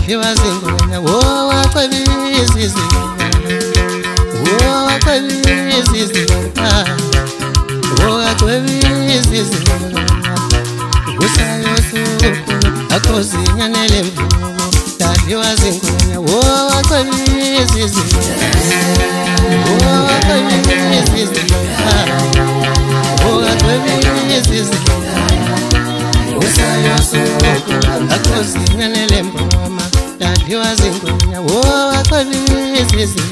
dadliwa zingwenya waqwebizizi waqwebizizi waqwebizizi usayosuku akozinyanele mvumo dadliwa zingwenya waqwebizizi waqwebizizi waqwebizizi usayosuku akozinyanele mvumo dadliwa zingwenya waqwebizizi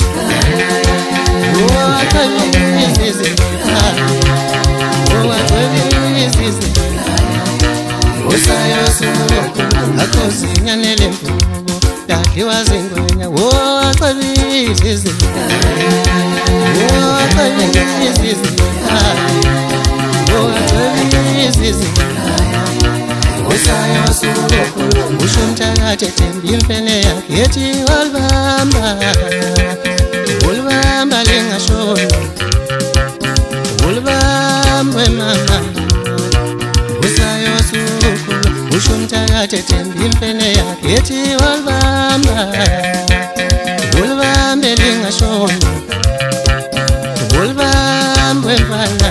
waqwebizizi waqwebizizi usayosuku akozinyanele mvumo dadliwa zingwenya waqwebizizi waqwebizizi waqwebizizi usayosuku ushumthakathi thembi imfene yakhe yethi ulibamba lingashoni ulibambwe mama usayosuku ushumthakathi thembi imfene yakhe yethi ulibambe lingashoni ulibambwe mfana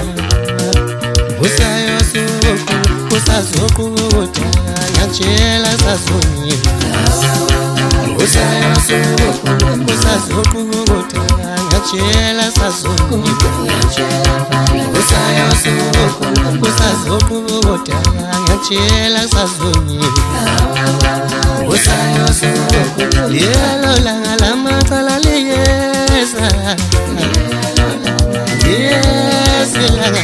usayosuku usazokukuta ngantshela sazonyika usayosuku usazokukuta ngantshela sazonyika usayosuku usazokukuta ngantshela sazonyika usayosuku lelo langa lamacala liyeza liyeza langa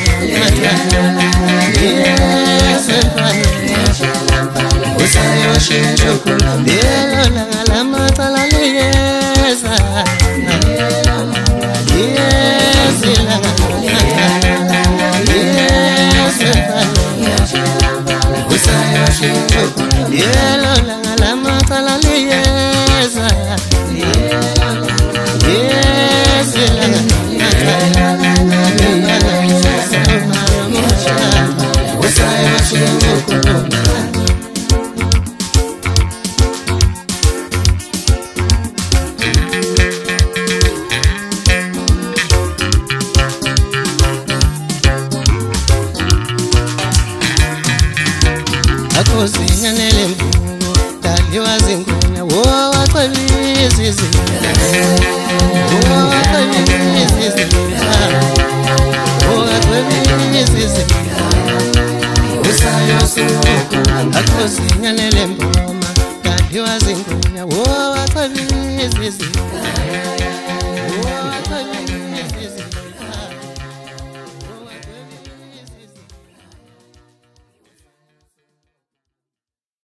usayoshintshoko lelo langa lamacala liyeza liyeza usayoshintshoko lelo langa lamacala liyeza akozinyanele mvumo dadliwa zingwenya waqwebizizi waqwebizizi waqwebizizi usayosuku akozinyanele mvumo dadliwa zingwenya waqwebizizi